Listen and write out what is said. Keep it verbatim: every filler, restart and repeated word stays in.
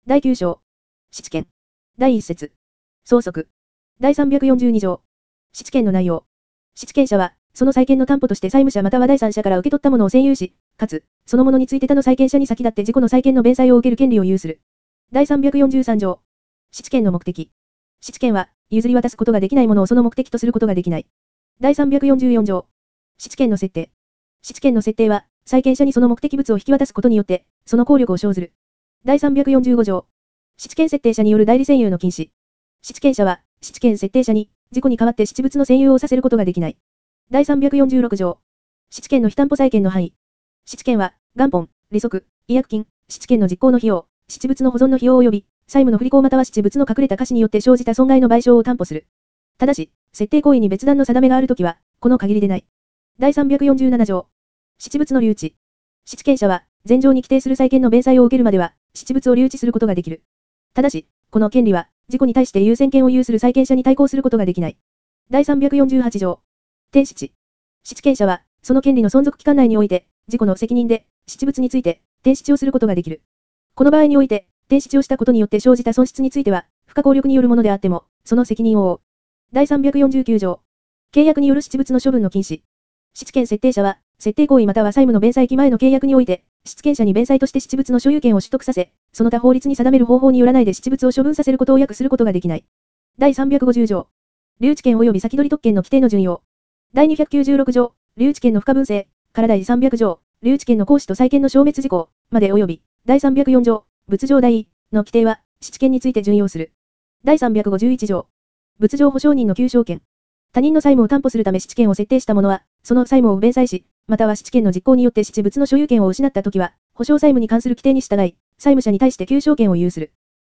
だいきゅう章。質権。だいいっ節。相続。だいさんびゃくよんじゅうに条。質権の内容。質権者は、その債権の担保として債務者または第三者から受け取ったものを占有し、かつ、そのものについて他の債権者に先立って自己の債権の弁済を受ける権利を有する。だいさんびゃくよんじゅうさん条。質権の目的。質権は、譲り渡すことができないものをその目的とすることができない。だいさんびゃくよんじゅうよん条。質権の設定。質権の設定は、債権者にその目的物を引き渡すことによって、その効力を生ずる。だいさんびゃくよんじゅうご条。質権設定者による代理占有の禁止。質権者は、質権設定者に、自己に代わって質物の占有をさせることができない。だいさんびゃくよんじゅうろく条。質権の非担保債権の範囲。質権は、元本、利息、違約金、質権の実行の費用、質物の保存の費用及び、債務の不履行または質物の隠れた瑕疵によって生じた損害の賠償を担保する。ただし、設定行為に別段の定めがあるときは、この限りでない。だいさんびゃくよんじゅうなな条。質物の留置。質権者は、前条に規定する債権の弁済を受けるまでは、質物を留置することができる。ただし、この権利は、自己に対して優先権を有する債権者に対抗することができない。だいさんびゃくよんじゅうはち条。転質。質権者は、その権利の存続期間内において、自己の責任で、質物について、転質をすることができる。この場合において、転質をしたことによって生じた損失については、不可抗力によるものであっても、その責任を負う。だいさんびゃくよんじゅうきゅう条。契約による質物の処分の禁止。質権設定者は、設定行為または債務の弁済期前の契約において、質権者に弁済として質物の所有権を取得させ、その他法律に定める方法によらないで質物を処分させることを約することができない。だいさんびゃくごじゅう条。留置権及び先取り特権の規定の順用。だいにひゃくきゅうじゅうろく条。留置権の不可分性からだいさんびゃく条。留置権の行使と債権の消滅事項まで及び、だいさんびゃくよん条。物上第一の規定は、質権について順用する。だいさんびゃくごじゅういち条。物上保証人の求償権。他人の債務を担保するため質権を設定した者は、その債務を弁済し、または質権の実行によって質物の所有権を失ったときは、保証債務に関する規定に従い、債務者に対して求償権を有する。